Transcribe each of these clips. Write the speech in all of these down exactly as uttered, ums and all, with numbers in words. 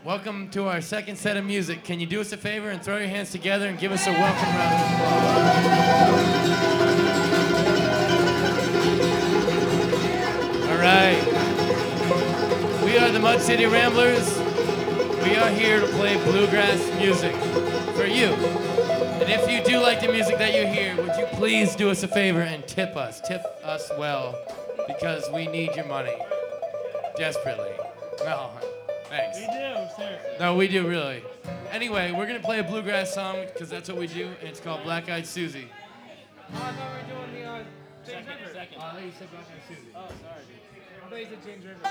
welcome to our second set of music. Can you do us a favor and throw your hands together and give us a welcome round of applause? All right. We are the Mud City Ramblers. We are here to play bluegrass music for you. And if you do like the music that you hear, would you please do us a favor and tip us? Tip us well, because we need your money. Desperately. No, thanks. We do, seriously. No, we do, really. Anyway, we're going to play a bluegrass song, because that's what we do, and it's called Black Eyed Susie. Oh, I thought we were doing the uh, James Second, River. second. Oh, I thought you said Black Eyed Susie. Oh, sorry, dude. I thought you said James River.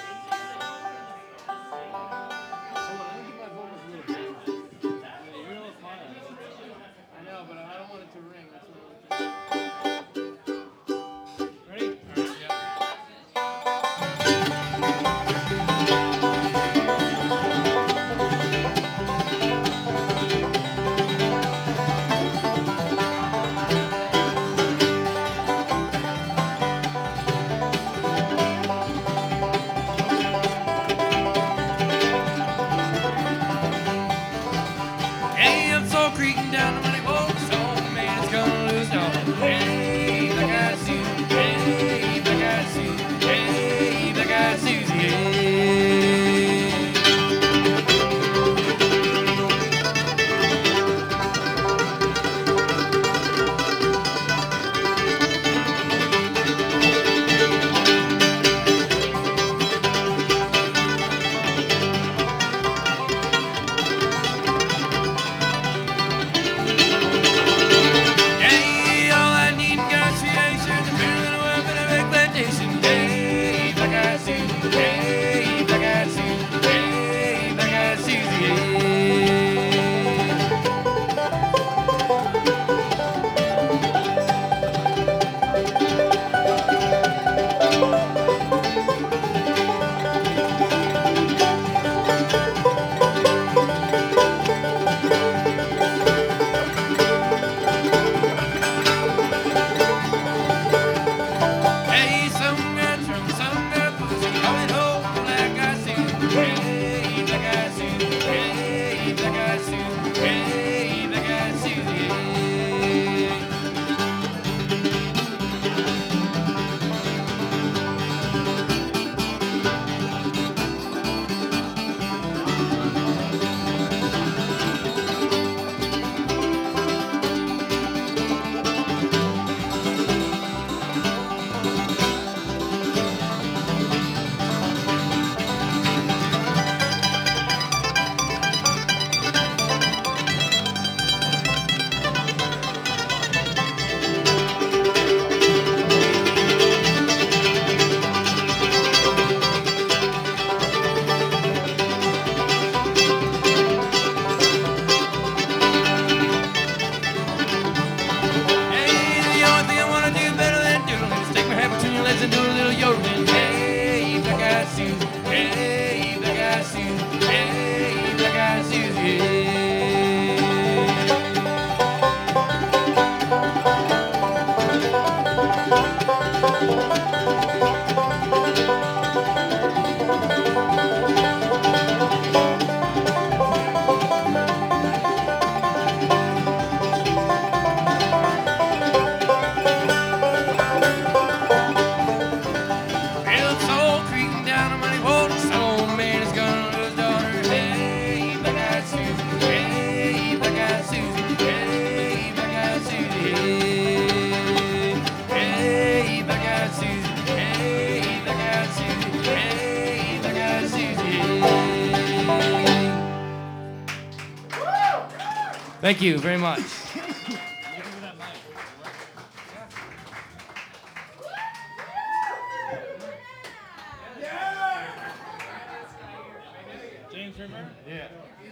Hold on, let me get my vocals a little bit. Yeah, you're a little quiet. I know, but I don't want it to ring. That's what I'm Ready? All right, yeah. Hey, I'm so creaking down the money walks on, man, it's gonna lose all. Hey, black eyed Susie, hey, black eyed Susie, hey, black eyed Susie, hey. Hey, all I need in negotiation is a little weapon of explantation. Hey, black eyed Susie, hey, black eyed Susie, hey, black eyed Susie, hey. Hey, some girl from some girl pussy coming home, black eyed Susie, hey, black eyed Susie, hey, black eyed Susie, hey, black eyed Susie, hey. Hey, the only thing I wanna do better than doodling is take my hat between your legs and do a little yodeling. Hey, black eyed Susie, hey, black eyed Susie, hey, black eyed Susie, hey. Well, it's all creaking down the money hole, some man is gonna lose daughter. Hey, black eyed Susie, hey, black eyed Susie, hey, black eyed Susie, hey. Hey, black eyed Susie, hey, black eyed Susie, hey, black eyed Susie, hey. Thank you very much. James River? Yeah.